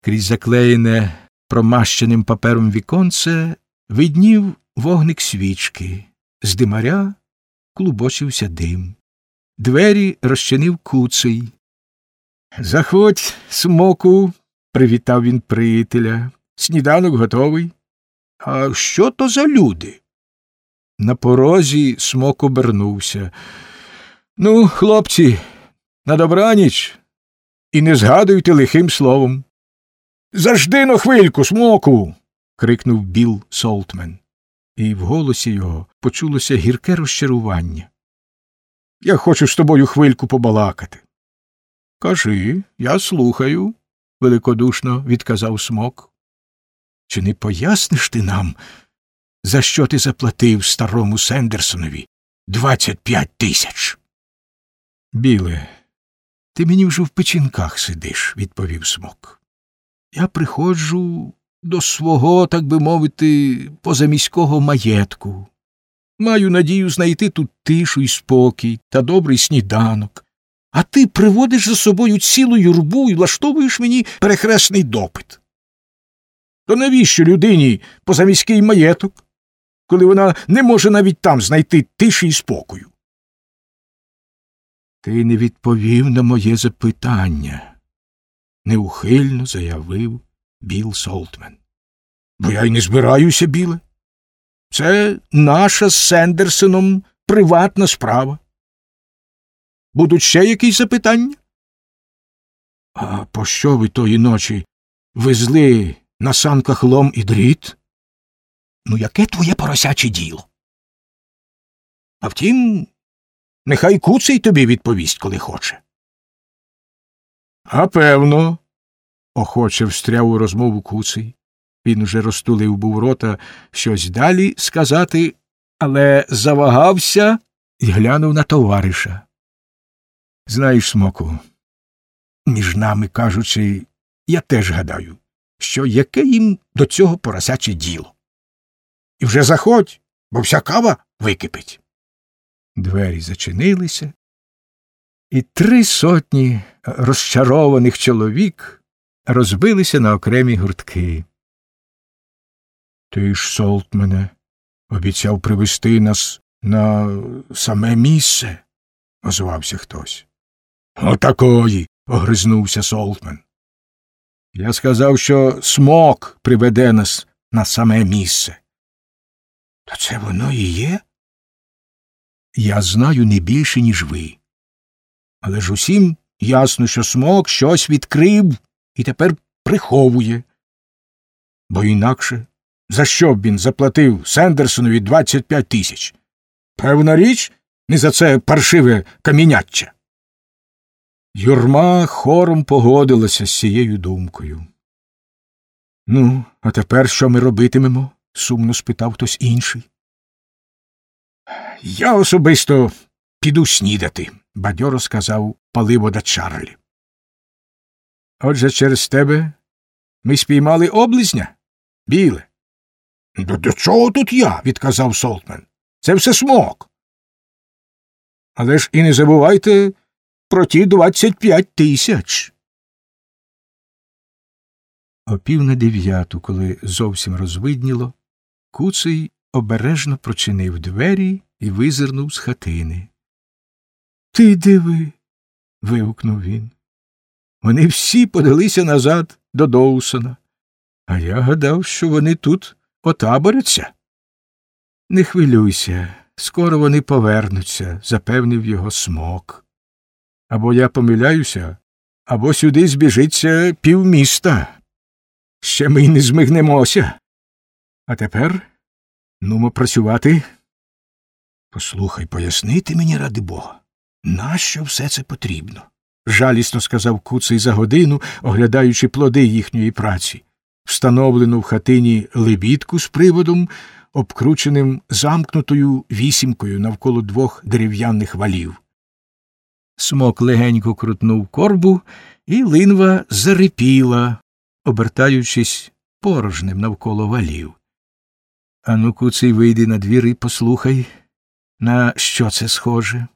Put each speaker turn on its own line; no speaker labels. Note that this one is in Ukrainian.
Крізь заклеєне промащеним папером віконце виднів вогник свічки. З димаря клубочився дим. Двері розчинив Куций. «Заходь, Смоку», – привітав він приятеля. «Сніданок готовий». «А що то за люди?» На порозі Смок обернувся. «Ну, хлопці, на добраніч. І не згадуйте лихим словом». «Зажди на хвильку, Смоку!» – крикнув Білл Солтмен. І в голосі його почулося гірке розчарування. «Я хочу з тобою хвильку побалакати». «Кажи, я слухаю», – великодушно відказав Смок. «Чи не поясниш ти нам, за що ти заплатив старому Сендерсонові 25 тисяч?» «Біле, ти мені вже в печінках сидиш», – відповів Смок. «Я приходжу до свого, так би мовити, позаміського маєтку. Маю надію знайти тут тишу і спокій та добрий сніданок. А ти приводиш за собою цілу юрбу і влаштовуєш мені перехресний допит. То навіщо людині позаміський маєток, коли вона не може навіть там знайти тиші і спокою?» «Ти не відповів на моє запитання», – неухильно заявив Білл Солтмен. «Бо я й не збираюся, Біле. Це наша з Сендерсоном приватна справа. Будуть ще якісь запитання?» «А пощо ви тої ночі везли на санках лом і дріт?» «Ну, яке твоє поросяче діло? А втім, нехай Куций тобі відповість, коли хоче». «А певно», – охоче встряв у розмову Куций. Він уже розтулив був рота щось далі сказати, але завагався і глянув на товариша. «Знаєш, Смоку, між нами кажучи, я теж гадаю, що яке їм до цього поросяче діло. І вже заходь, бо вся кава википить». Двері зачинилися, і 300 розчарованих чоловік розбилися на окремі гуртки. «Ти ж, Солтмене, обіцяв привезти нас на саме місце», – озвався хтось. «Отакої», – огризнувся Солтмен. «Я сказав, що Смок приведе нас на саме місце». «Та це воно і є?» «Я знаю не більше, ніж ви. Але ж усім ясно, що Смок щось відкрив і тепер приховує. Бо інакше за що б він заплатив Сендерсонові 25 тисяч? Певна річ, не за це паршиве каміняччя». Юрма хором погодилася з цією думкою. «Ну, а тепер що ми робитимемо?» – сумно спитав хтось інший. «Я особисто піду снідати», – бадьоро сказав паливода Чарлі. «Отже, через тебе ми спіймали облизня, Біле?» «До чого тут я?» – відказав Солтмен. «Це все Смок». «Але ж і не забувайте про ті 25 тисяч». О 8:45, коли зовсім розвидніло, Куций обережно прочинив двері і визирнув з хатини. «Ти диви!» – вигукнув він. «Вони всі подалися назад до Доусона, а я гадав, що вони тут отаборяться». «Не хвилюйся, скоро вони повернуться», – запевнив його Смок. «Або я помиляюся, або сюди збіжиться півміста. Ще ми й не змигнемося. А тепер нумо працювати». «Послухай, пояснити мені, ради Бога, нащо все це потрібно?» – жалісно сказав Куций за годину, оглядаючи плоди їхньої праці, встановлену в хатині лебідку з приводом, обкрученим замкнутою вісімкою навколо 2 дерев'яних валів. Смок легенько крутнув корбу, і линва зарипіла, обертаючись порожнем навколо валів. «Ану, Куций, вийди на двір і послухай, на що це схоже?»